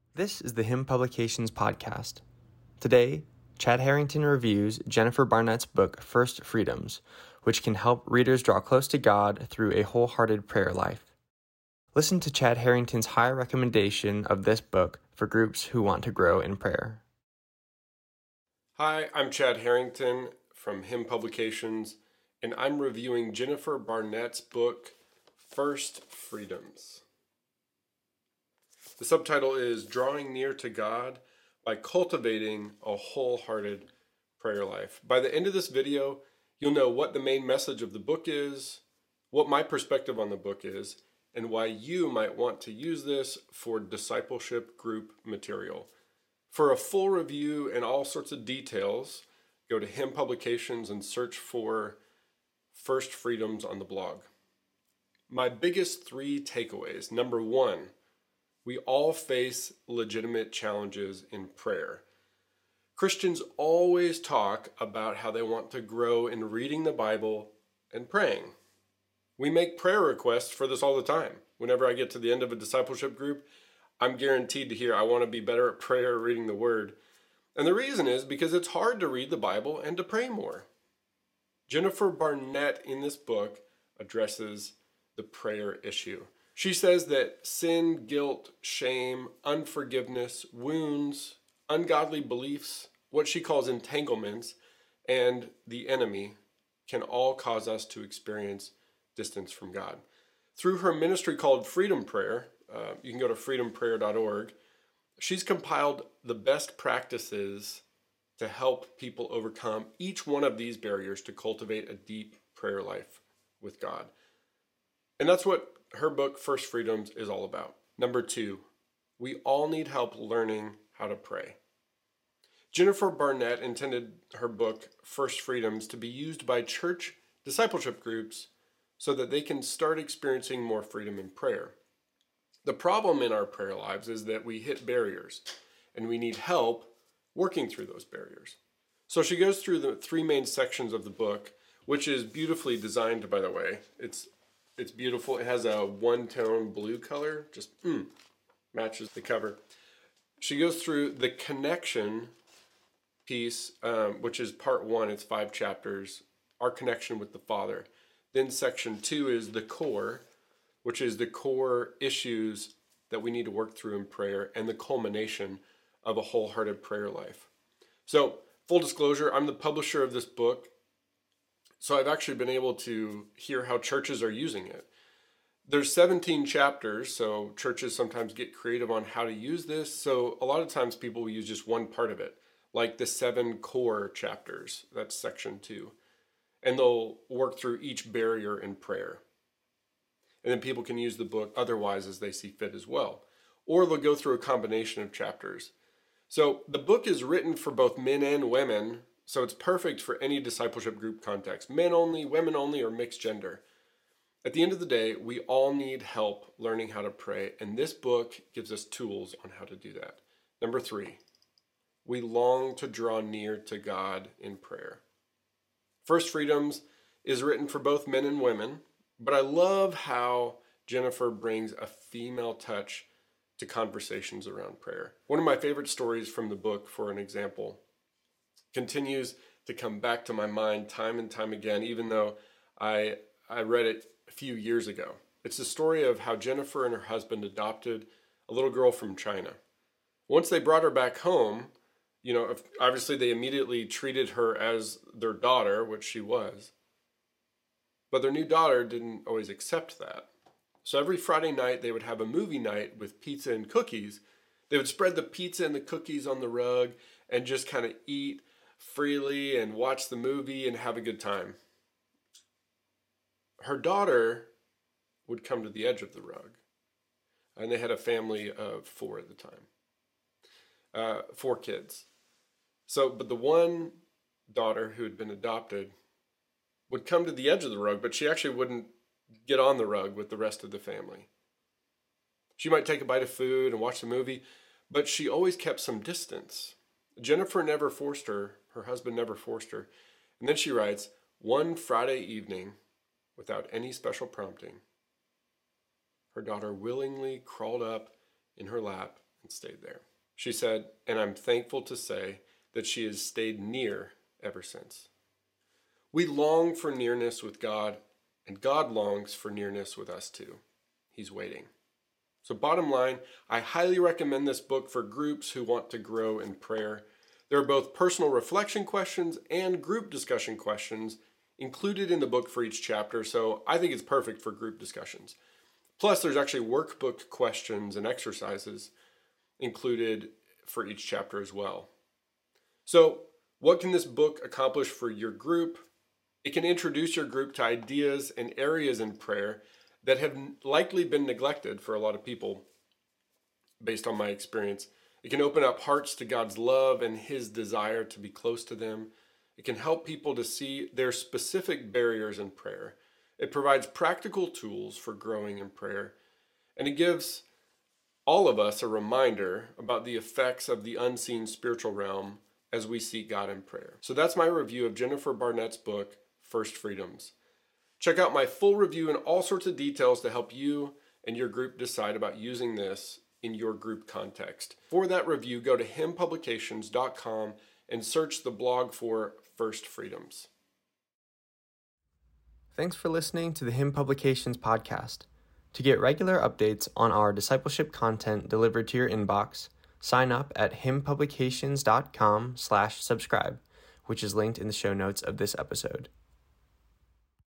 This is the Hymn Publications podcast. Today, Chad Harrington reviews Jennifer Barnett's book, First Freedoms, which can help readers draw close to God through a wholehearted prayer life. Listen to Chad Harrington's high recommendation of this book for groups who want to grow in prayer. Hi, I'm Chad Harrington from Hymn Publications, and I'm reviewing Jennifer Barnett's book, First Freedoms. The subtitle is Drawing Near to God by Cultivating a Wholehearted Prayer Life. By the end of this video, you'll know what the main message of the book is, what my perspective on the book is, and why you might want to use this for discipleship group material. For a full review and all sorts of details, go to Hymn Publications and search for First Freedoms on the blog. My biggest three takeaways. Number one, we all face legitimate challenges in prayer. Christians always talk about how they want to grow in reading the Bible and praying. We make prayer requests for this all the time. Whenever I get to the end of a discipleship group, I'm guaranteed to hear, I want to be better at prayer, reading the Word. And the reason is because it's hard to read the Bible and to pray more. Jennifer Barnett in this book addresses the prayer issue. She says that sin, guilt, shame, unforgiveness, wounds, ungodly beliefs, what she calls entanglements, and the enemy can all cause us to experience distance from God. Through her ministry called Freedom Prayer, you can go to freedomprayer.org, she's compiled the best practices to help people overcome each one of these barriers to cultivate a deep prayer life with God. And that's what her book, First Freedoms, is all about. Number two, we all need help learning how to pray. Jennifer Barnett intended her book, First Freedoms, to be used by church discipleship groups so that they can start experiencing more freedom in prayer. The problem in our prayer lives is that we hit barriers, and we need help working through those barriers. So she goes through the three main sections of the book, which is beautifully designed, by the way. It's beautiful. It has a one-tone blue color, just matches the cover. She goes through the connection piece, which is part one. It's 5 chapters, our connection with the Father. Then section 2 is the core, which is the core issues that we need to work through in prayer and the culmination of a wholehearted prayer life. So, full disclosure, I'm the publisher of this book. So I've actually been able to hear how churches are using it. There's 17 chapters, so churches sometimes get creative on how to use this. So a lot of times people will use just one part of it, like the 7 core chapters. That's section 2. And they'll work through each barrier in prayer. And then people can use the book otherwise as they see fit as well. Or they'll go through a combination of chapters. So the book is written for both men and women, so it's perfect for any discipleship group context, men only, women only, or mixed gender. At the end of the day, we all need help learning how to pray, and this book gives us tools on how to do that. Number 3, we long to draw near to God in prayer. First Freedoms is written for both men and women, but I love how Jennifer brings a female touch to conversations around prayer. One of my favorite stories from the book, for an example, continues to come back to my mind time and time again, even though I read it a few years ago. It's the story of how Jennifer and her husband adopted a little girl from China. Once they brought her back home, obviously they immediately treated her as their daughter, which she was. But their new daughter didn't always accept that. So every Friday night they would have a movie night with pizza and cookies. They would spread the pizza and the cookies on the rug and just kind of eat freely and watch the movie and have a good time. Her daughter would come to the edge of the rug, and they had a family of 4 at the time, 4 kids. But the one daughter who had been adopted would come to the edge of the rug, but she actually wouldn't get on the rug with the rest of the family. She might take a bite of food and watch the movie, but she always kept some distance. Jennifer never forced her. Her husband never forced her. And then she writes, one Friday evening, without any special prompting, her daughter willingly crawled up in her lap and stayed there. She said, and I'm thankful to say that she has stayed near ever since. We long for nearness with God, and God longs for nearness with us too. He's waiting. So bottom line, I highly recommend this book for groups who want to grow in prayer. There are both personal reflection questions and group discussion questions included in the book for each chapter, so I think it's perfect for group discussions. Plus, there's actually workbook questions and exercises included for each chapter as well. So, what can this book accomplish for your group? It can introduce your group to ideas and areas in prayer that have likely been neglected for a lot of people, based on my experience. It can open up hearts to God's love and His desire to be close to them. It can help people to see their specific barriers in prayer. It provides practical tools for growing in prayer. And it gives all of us a reminder about the effects of the unseen spiritual realm as we seek God in prayer. So that's my review of Jennifer Barnett's book, First Freedoms. Check out my full review and all sorts of details to help you and your group decide about using this in your group context. For that review, go to hymnpublications.com and search the blog for First Freedoms. Thanks for listening to the Hymn Publications podcast. To get regular updates on our discipleship content delivered to your inbox, sign up at hymnpublications.com/subscribe, which is linked in the show notes of this episode.